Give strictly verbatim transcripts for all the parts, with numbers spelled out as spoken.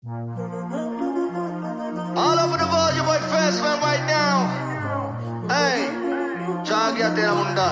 All over the world, your boy First Man right now. Hey, जा गया तेरा मुंडा.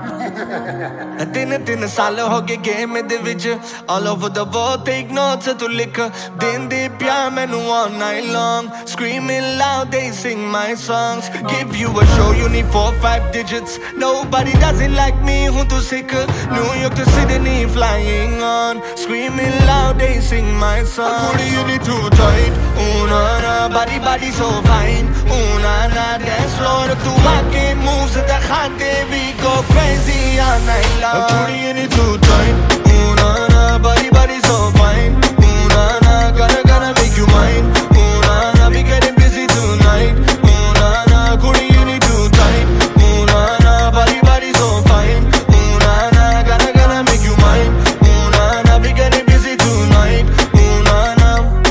ਤਿੰਨ ਤਿੰਨ ਸਾਲ ਹੋ ਗਏ ਗੇਮ ਦੇ ਵਿੱਚ all over the world take notes ਤੂੰ ਲਿਖ ਦਿੰਦੀ ਪਿਆ ਮੈਨੂੰ all night long screaming loud they sing my songs give you a show you need four five digits nobody does it like me ਹੁਣ ਤੂੰ ਸਿੱਖ New York to Sydney flying on screaming loud they sing my songs ਕੁੜੀ you need too tight ooh na na body body so fine ooh na na dance floor ਤੂੰ ਆ ਕੇ moves ਦਿਖਾਂਦੇ we go crazy all night long a booty in it too tight ooh na na body body so fine ooh na na gonna gonna make you mine ooh na na we getting busy tonight ooh na na booty in it too tight ooh na na body body so fine ooh na na gonna gonna make you mine ooh na na we getting busy tonight ooh na na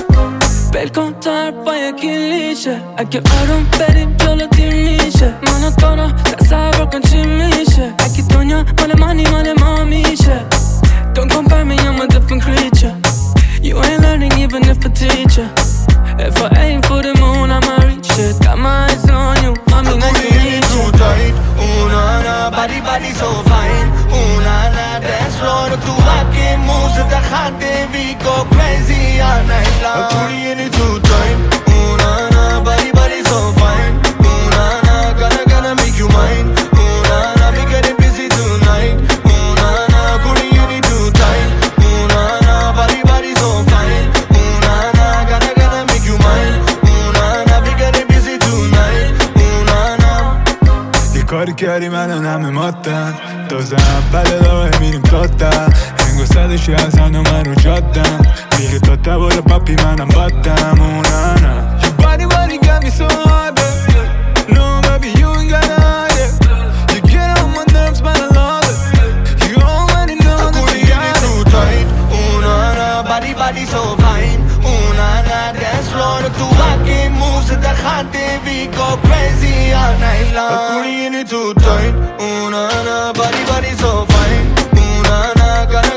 Per contare poi a chi lisce a che ora un per il giorno ti unisce monotono senza proprio ci misce a chi togna ma le mani ma le mamiche don't compare me I'm a different creature you ain't learning even if I teach you if I aim for the moon I'ma reach it got my eyes on you mommy nice to meet you tight ooh na na body body so fine ooh na na dance floor tu a che moves dikhate we go crazy all night long a booty in it too tight ooh na na body body so fine ooh na na gonna gonna make you mine ooh na na we getting busy tonight ooh na na booty in it too tight ooh na na body body so fine ooh na na gonna gonna make you mine ooh na na we getting busy tonight ooh na na کاری کردی منو نمیماتن تازه اول راه میریم تاتا هنگو صدشی از هنو منو جادم میگه تا تبال پاپی منم بادم اونانا Your body body got me so hard baby. No baby you ain't got it You get on my nerves but I love it You already know that you got it too tight ooh na na body body so fine ooh na na dance floor tu a che moves dikhate we go crazy all night long booty in it too tight ooh na na body body so fine ooh na na gonna